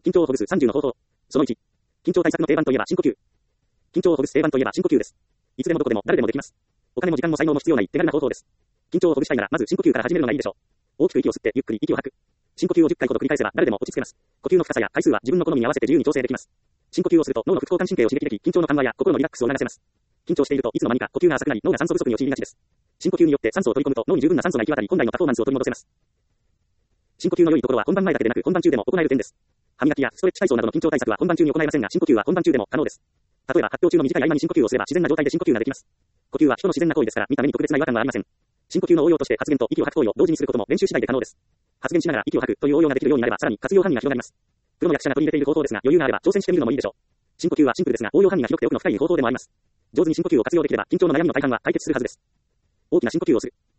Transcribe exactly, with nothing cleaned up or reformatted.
緊張をほぐすさんじゅうの方法。そのいち。緊張対策の定番といえば深呼吸。緊張をほぐす定番といえば深呼吸です。いつでもどこでも誰でもできます。お金も時間も才能も必要ない手軽な方法です。緊張をほぐしたいならまず深呼吸から始めるのがいいでしょう。大きく息を吸ってゆっくり息を吐く。深呼吸をじゅっかいほど繰り返せば誰でも落ち着けます。呼吸の深さや回数は自分の好みに合わせて自由に調整できます。深呼吸をすると脳の副交感神経を刺激でき、緊張の緩和や心のリラックスを促せます。緊張しているといつの間にか呼吸が浅くなり脳が酸素不足に陥りがちです。深呼吸によって酸素を取り込むと脳に十分な酸素が行き渡り本来のパフォーマンスを取り戻せます。深呼吸の良いところは本番前だけでなく本番中でも行える点です。歯磨きやストレッチ体操などの緊張対策は本番中に行えませんが深呼吸は本番中でも可能です。例えば発表中の短い合間に深呼吸をすれば自然な状態で深呼吸ができます。呼吸は人の自然な行為ですから見た目に特別な違和感はありません。深呼吸の応用として発言と息を吐く行為を同時にすることも練習次第で可能です。発言しながら息を吐くという応用ができるようになればさらに活用範囲が広がります。プロの役者が取り入れている方法ですが余裕があれば挑戦してみるのもいいでしょう。深呼吸はシンプルですが応用範囲が広くて奥の深い方法でもあります。上手に深呼吸を活用できれば緊張の悩みの大半は解決するはずです。大きな深呼吸をする。